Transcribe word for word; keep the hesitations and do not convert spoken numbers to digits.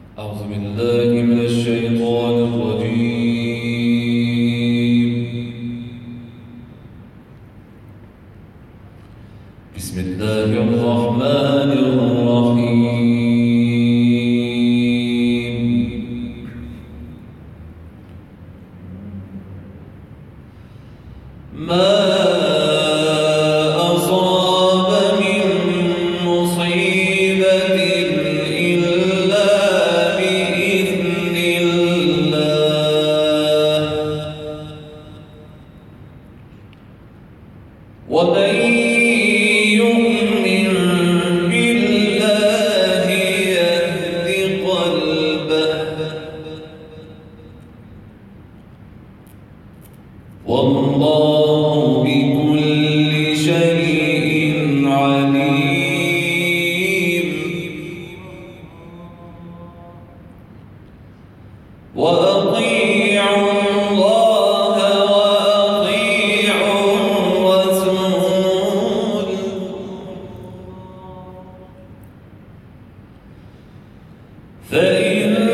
أعوذ بالله من الشيطان الرجيم. بسم الله الرحمن الرحيم. ما أصاب من مصيبة إلا بإذن الله، ومن يؤمن بالله يهد قلبه، والله بكل شيء عليم. وأطيعوا الله وأطيعوا الرسول، فإن